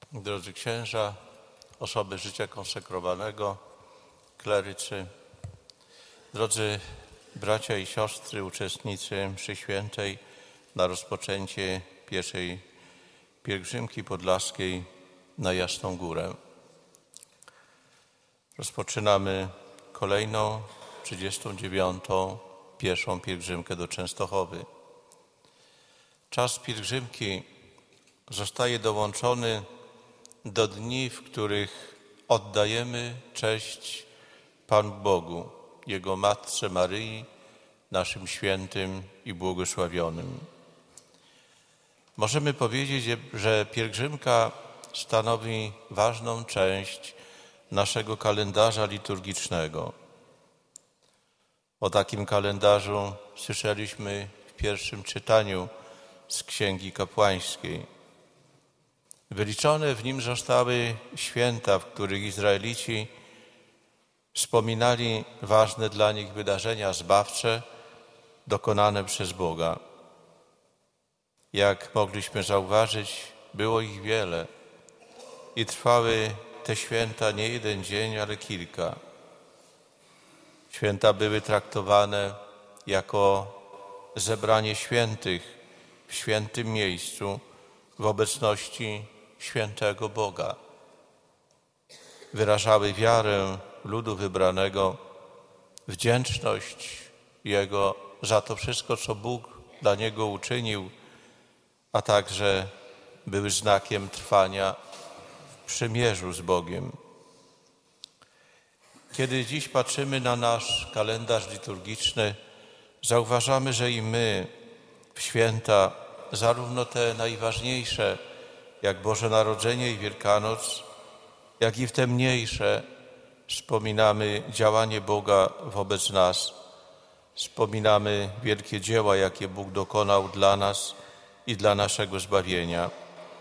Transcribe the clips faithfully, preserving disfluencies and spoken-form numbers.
Drodzy księża, osoby życia konsekrowanego, klerycy, drodzy bracia i siostry, uczestnicy mszy świętej na rozpoczęcie pierwszej pielgrzymki podlaskiej na Jasną Górę. Rozpoczynamy kolejną, trzydziestą dziewiątą, pierwszą pielgrzymkę do Częstochowy. Czas pielgrzymki zostaje dołączony do dni, w których oddajemy cześć Panu Bogu, Jego Matce Maryi, naszym świętym i błogosławionym. Możemy powiedzieć, że pielgrzymka stanowi ważną część naszego kalendarza liturgicznego. O takim kalendarzu słyszeliśmy w pierwszym czytaniu z Księgi Kapłańskiej. Wyliczone w nim zostały święta, w których Izraelici wspominali ważne dla nich wydarzenia zbawcze dokonane przez Boga. Jak mogliśmy zauważyć, było ich wiele i trwały te święta nie jeden dzień, ale kilka. Święta były traktowane jako zebranie świętych w świętym miejscu w obecności świętego Boga. Wyrażały wiarę ludu wybranego, wdzięczność Jego za to wszystko, co Bóg dla niego uczynił, a także były znakiem trwania w przymierzu z Bogiem. Kiedy dziś patrzymy na nasz kalendarz liturgiczny, zauważamy, że i my w święta, zarówno te najważniejsze, jak Boże Narodzenie i Wielkanoc, jak i w te mniejsze, wspominamy działanie Boga wobec nas. Wspominamy wielkie dzieła, jakie Bóg dokonał dla nas i dla naszego zbawienia.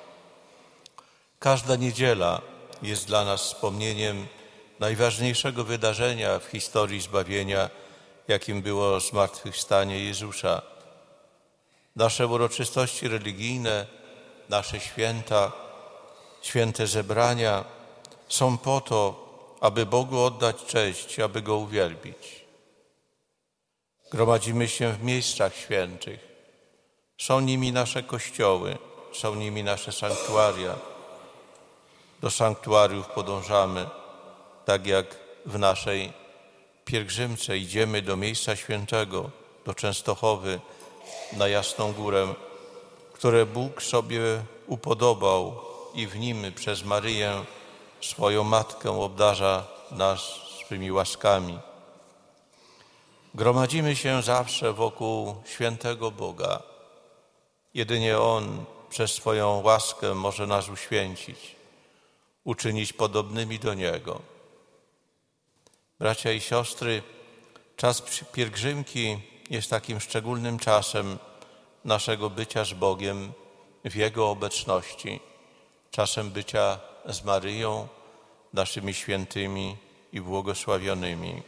Każda niedziela jest dla nas wspomnieniem najważniejszego wydarzenia w historii zbawienia, jakim było zmartwychwstanie Jezusa. Nasze uroczystości religijne, nasze święta, święte zebrania są po to, aby Bogu oddać cześć, aby Go uwielbić. Gromadzimy się w miejscach świętych. Są nimi nasze kościoły, są nimi nasze sanktuaria. Do sanktuariów podążamy, tak jak w naszej pielgrzymce idziemy do miejsca świętego, do Częstochowy, na Jasną Górę, które Bóg sobie upodobał i w nim przez Maryję, swoją Matkę, obdarza nas swymi łaskami. Gromadzimy się zawsze wokół świętego Boga. Jedynie On przez swoją łaskę może nas uświęcić, uczynić podobnymi do Niego. Bracia i siostry, czas pielgrzymki jest takim szczególnym czasem naszego bycia z Bogiem w Jego obecności, czasem bycia z Maryją, naszymi świętymi i błogosławionymi.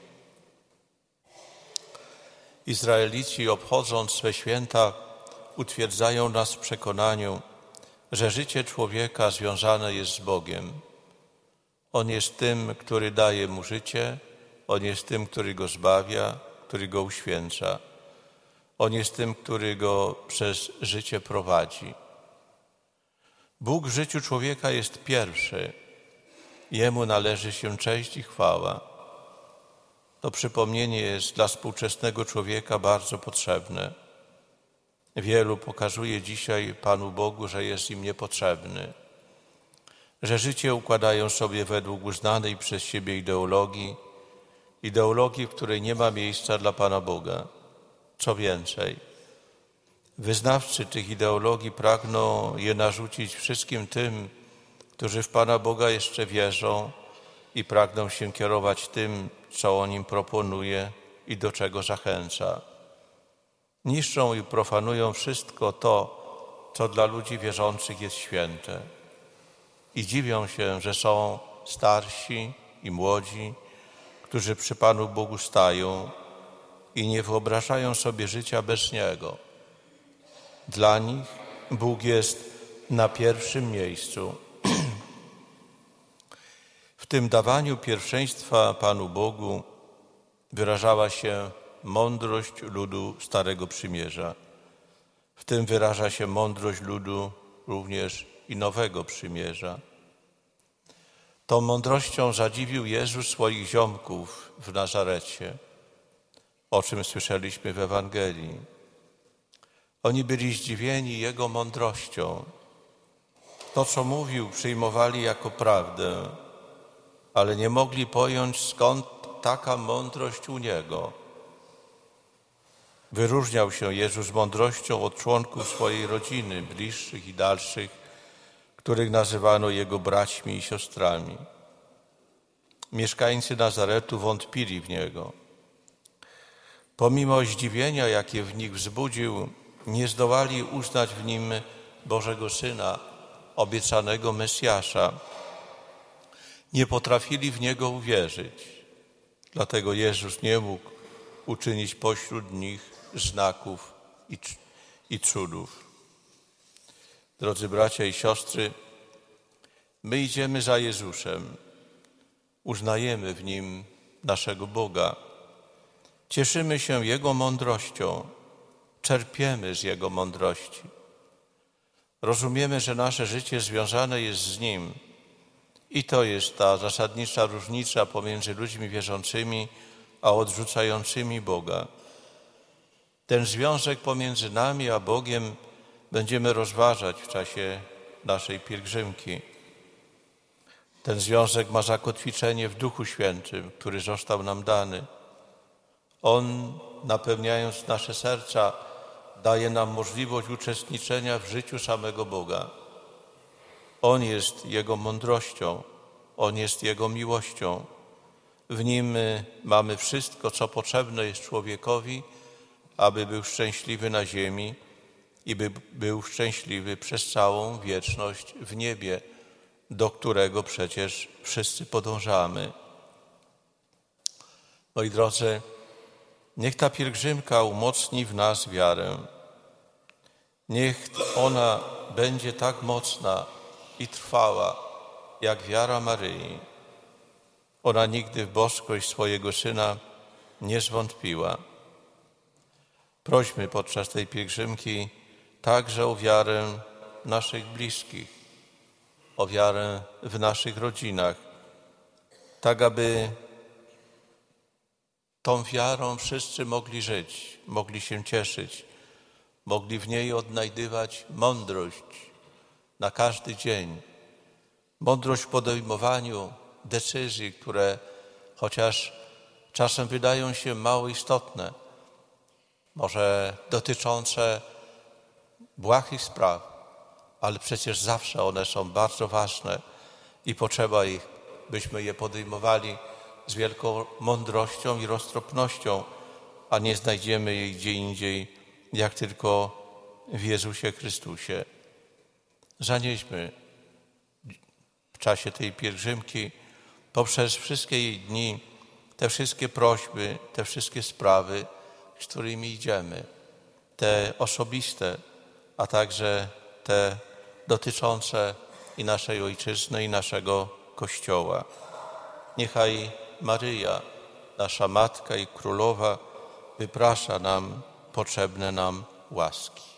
Izraelici, obchodząc swe święta, utwierdzają nas w przekonaniu, że życie człowieka związane jest z Bogiem. On jest tym, który daje mu życie, On jest tym, który go zbawia, który go uświęca. On jest tym, który go przez życie prowadzi. Bóg w życiu człowieka jest pierwszy. Jemu należy się cześć i chwała. To przypomnienie jest dla współczesnego człowieka bardzo potrzebne. Wielu pokazuje dzisiaj Panu Bogu, że jest im niepotrzebny, że życie układają sobie według uznanej przez siebie ideologii, ideologii, w której nie ma miejsca dla Pana Boga. Co więcej, wyznawcy tych ideologii pragną je narzucić wszystkim tym, którzy w Pana Boga jeszcze wierzą i pragną się kierować tym, co On im proponuje i do czego zachęca. Niszczą i profanują wszystko to, co dla ludzi wierzących jest święte. I dziwią się, że są starsi i młodzi, którzy przy Panu Bogu stają i nie wyobrażają sobie życia bez Niego. Dla nich Bóg jest na pierwszym miejscu. W tym dawaniu pierwszeństwa Panu Bogu wyrażała się mądrość ludu Starego Przymierza. W tym wyraża się mądrość ludu również i Nowego Przymierza. Tą mądrością zadziwił Jezus swoich ziomków w Nazarecie, o czym słyszeliśmy w Ewangelii. Oni byli zdziwieni Jego mądrością. To, co mówił, przyjmowali jako prawdę, ale nie mogli pojąć, skąd taka mądrość u Niego. Wyróżniał się Jezus mądrością od członków swojej rodziny, bliższych i dalszych, których nazywano Jego braćmi i siostrami. Mieszkańcy Nazaretu wątpili w Niego. Pomimo zdziwienia, jakie w nich wzbudził, nie zdołali uznać w Nim Bożego Syna, obiecanego Mesjasza. Nie potrafili w Niego uwierzyć. Dlatego Jezus nie mógł uczynić pośród nich znaków i, i cudów. Drodzy bracia i siostry, my idziemy za Jezusem. Uznajemy w Nim naszego Boga. Cieszymy się Jego mądrością. Czerpiemy z Jego mądrości. Rozumiemy, że nasze życie związane jest z Nim. I to jest ta zasadnicza różnica pomiędzy ludźmi wierzącymi a odrzucającymi Boga. Ten związek pomiędzy nami a Bogiem będziemy rozważać w czasie naszej pielgrzymki. Ten związek ma zakotwiczenie w Duchu Świętym, który został nam dany. On, napełniając nasze serca, daje nam możliwość uczestniczenia w życiu samego Boga. On jest Jego mądrością, On jest Jego miłością. W Nim mamy wszystko, co potrzebne jest człowiekowi, aby był szczęśliwy na ziemi i by był szczęśliwy przez całą wieczność w niebie, do którego przecież wszyscy podążamy. Moi drodzy, niech ta pielgrzymka umocni w nas wiarę. Niech ona będzie tak mocna i trwała, jak wiara Maryi. Ona nigdy w boskość swojego Syna nie zwątpiła. Prośmy podczas tej pielgrzymki także o wiarę naszych bliskich, o wiarę w naszych rodzinach, tak aby tą wiarą wszyscy mogli żyć, mogli się cieszyć, mogli w niej odnajdywać mądrość na każdy dzień, mądrość w podejmowaniu decyzji, które chociaż czasem wydają się mało istotne, może dotyczące błahych spraw, ale przecież zawsze one są bardzo ważne i potrzeba ich, byśmy je podejmowali z wielką mądrością i roztropnością, a nie znajdziemy jej gdzie indziej, jak tylko w Jezusie Chrystusie. Zanieśmy w czasie tej pielgrzymki poprzez wszystkie jej dni te wszystkie prośby, te wszystkie sprawy, z którymi idziemy, te osobiste, a także te dotyczące i naszej Ojczyzny, i naszego Kościoła. Niechaj Maryja, nasza Matka i Królowa, wyprasza nam potrzebne nam łaski.